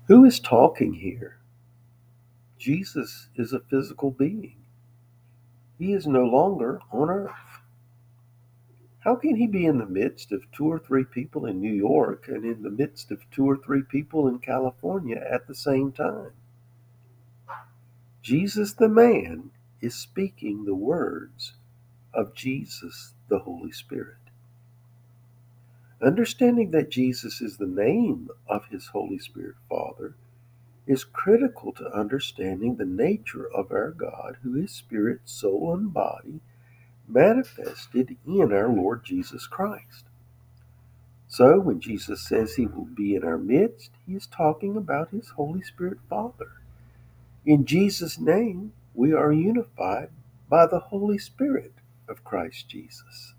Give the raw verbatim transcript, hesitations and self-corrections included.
Who is talking here? Jesus is a physical being. He is no longer on earth. How can he be in the midst of two or three people in New York and in the midst of two or three people in California at the same time? Jesus the man is speaking the words of Jesus the Holy Spirit. Understanding that Jesus is the name of his Holy Spirit Father is critical to understanding the nature of our God, who is spirit, soul, and body, manifested in our Lord Jesus Christ. So when Jesus says he will be in our midst, he is talking about his Holy Spirit Father. In Jesus' name, we are unified by the Holy Spirit of Christ Jesus.